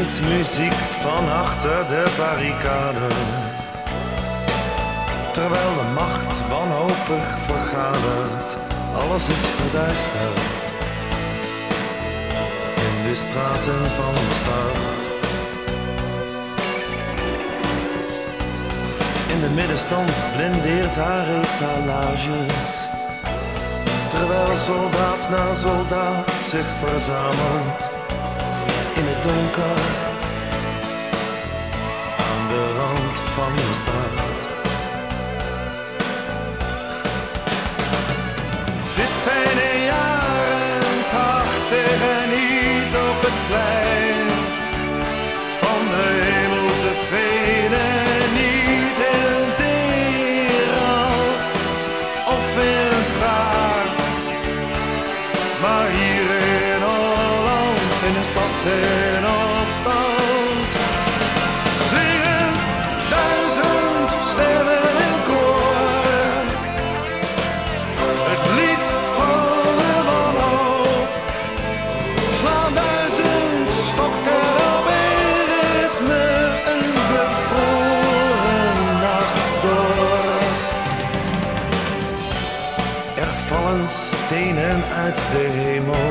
klinkt muziek van achter de barricade, terwijl de macht wanhopig vergadert. Alles is verduisterd in de straten van de stad. In de middenstand blindeert haar etalages, terwijl soldaat na soldaat zich verzamelt in het donker aan de rand van de stad. Dit zijn de jaren 80 en niet op het plein van de hemelse vrede, niet in Teheran of in Praag, maar hier in Holland, in een stad in opstand, zingen 1000 stemmen in koor het lied van de wanhoop. Slaan 1000 stokken op een ritme, een bevroren nacht door. Er vallen stenen uit de hemel,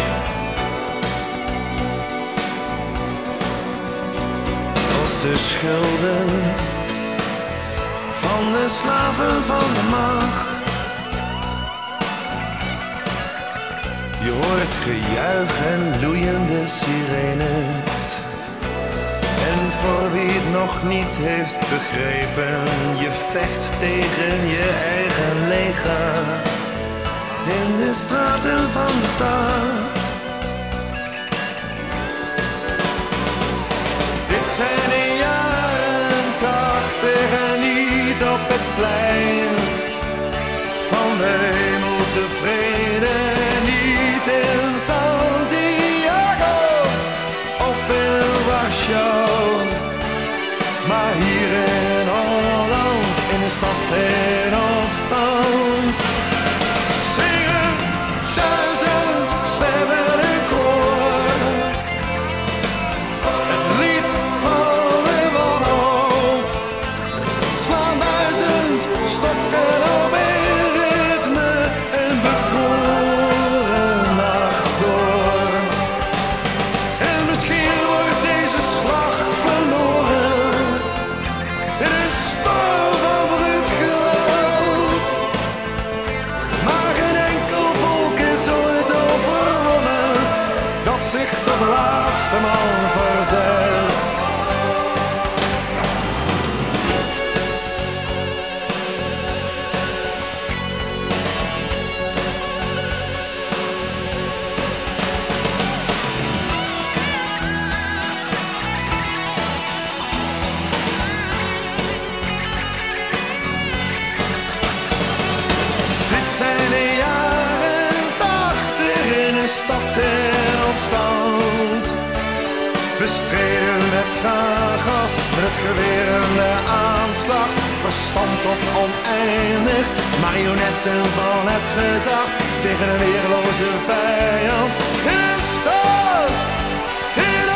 op de schulden van de slaven van de macht. Je hoort gejuich en loeiende sirenes. En voor wie het nog niet heeft begrepen, je vecht tegen je eigen leger in de straten van de stad. Dit zijn de jaren 80 en niet op het plein van de hemelse vrede, niet in Santiago of in Warschau, maar hier in Holland, in een stad in opstand, zingen 1000 stemmen in koor het lied van de wanhoop. Slaan 1000 stokken op een ritme, een bevroren nacht door. En misschien wordt deze slag verloren in een storm van bruut geweld, maar geen enkel volk is ooit overwonnen dat zich tot de laatste man verzet. Dit zijn de jaren 80 in een stad in opstand, bestreden met traangas, met het geweer en de aanslag, verstand op oneindig, marionetten van het gezag, tegen een weerloze vijand, in een stad in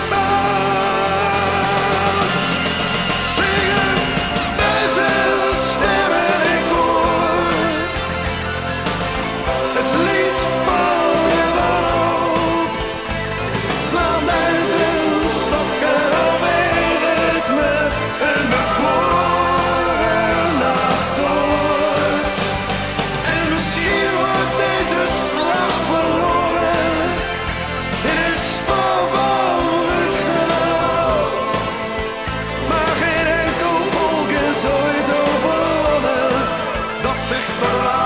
opstand. Zingen 1000 stemmen in koor het lied van de wanhoop. Slaan 1000 stokken op een ritme, een bevroren nacht door. En misschien wordt deze slag verloren in een storm van bruut geweld, maar geen enkel volk is ooit overwonnen dat zich tot de